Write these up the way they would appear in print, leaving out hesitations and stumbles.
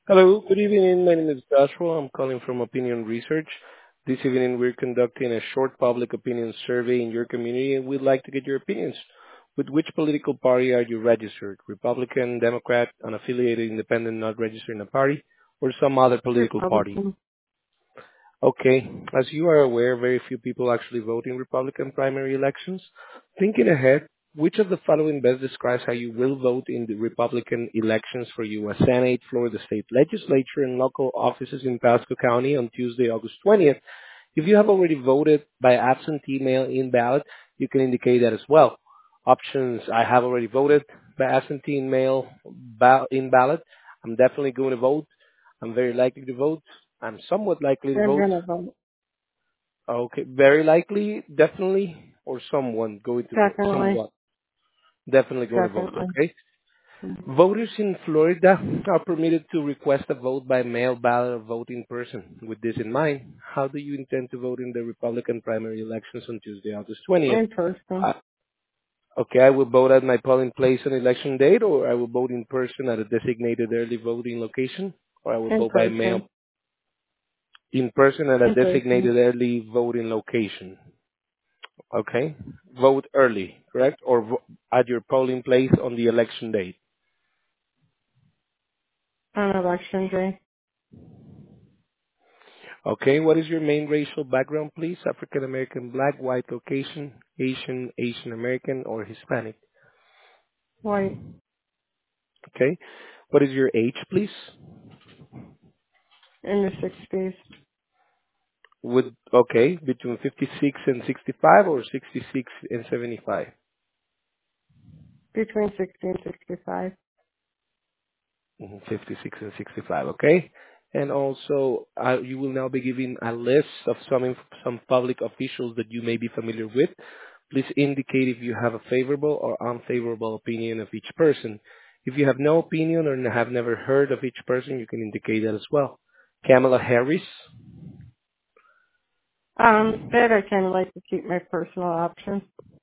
Hello, good evening. My name is Joshua. I'm calling from Opinion Research. This evening, we're conducting a short public opinion survey in your community, and we'd like to get your opinions. With which political party are you registered? Republican, Democrat, unaffiliated, independent, not registered in a party, or some other political party? Republican. Okay. As you are aware, very few people actually vote in Republican primary elections. Thinking ahead, which of the following best describes how you will vote in the Republican elections for U.S. Senate, Florida State Legislature, and local offices in Pasco County on Tuesday, August 20th? If you have already voted by absentee mail-in ballot, you can indicate that as well. Options: I have already voted by absentee in ballot. I'm definitely going to vote. I'm very likely to vote. I'm somewhat likely to I'm vote. gonna vote. Okay, very likely, definitely, or someone going to vote. Definitely. Somewhat, definitely going to vote. Definitely. Okay. Voters in Florida are permitted to request a vote by mail ballot or vote in person. With this in mind, how do you intend to vote in the Republican primary elections on Tuesday, August 20th? In person. Uh, okay, I will vote at my polling place on election date, or I will vote in person at a designated early voting location, or I will In vote by mail person. in person at a In person. designated early voting location. Okay? Vote early, correct? Or at your polling place on the election date. On election day. Okay, what is your main racial background, please? African American, Black, White, Caucasian, Asian, Asian American, or Hispanic? White. Okay. What is your age, please? In the 60s. Okay, between 56 and 65 or 66 and 75? Between 60 and 65. 56 and 65, okay? And also, you will now be given a list of some public officials that you may be familiar with. Please indicate if you have a favorable or unfavorable opinion of each person. If you have no opinion or have never heard of each person, you can indicate that as well. Kamala Harris. That I kind of like to keep my personal option.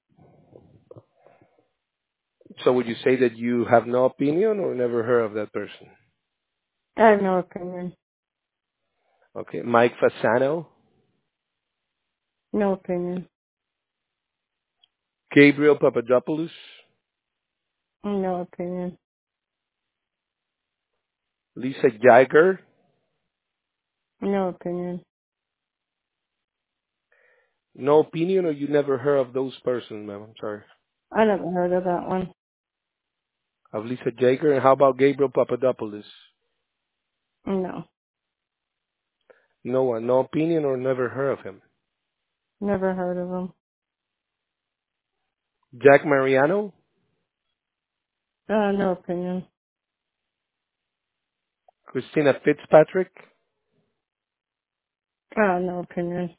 So would you say that you have no opinion or never heard of that person? I have no opinion. Okay. Mike Fasano. No opinion. Gabriel Papadopoulos. No opinion. Lisa Geiger. No opinion. No opinion, or you never heard of those persons, ma'am? I'm sorry. I never heard of that one. Of Lisa Jager, and how about Gabriel Papadopoulos? No. No one, no opinion, or never heard of him. Never heard of them. Jack Mariano, No opinion. Christina Fitzpatrick, No opinion.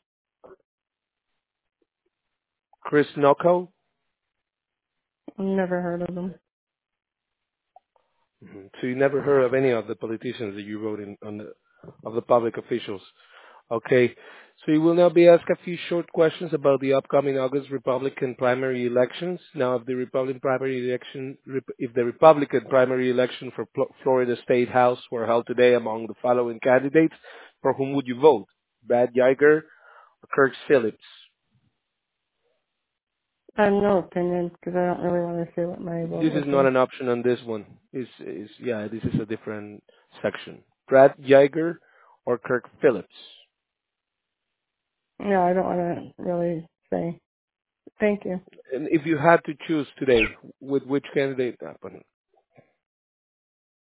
Chris Nocco. Never heard of them. So you never heard of any of the politicians that you wrote in on of the public officials. Okay. So you will now be asked a few short questions about the upcoming August Republican primary elections. Now, if the Republican primary election for Florida State House were held today among the following candidates, for whom would you vote? Brad Yiger or Kirk Phillips? I have no opinion because I don't really want to say what my vote This is would not be. an option on this one. Yeah, this is a different section. Brad Yiger or Kirk Phillips? No, I don't want to really say. Thank you. And if you had to choose today, with which candidate?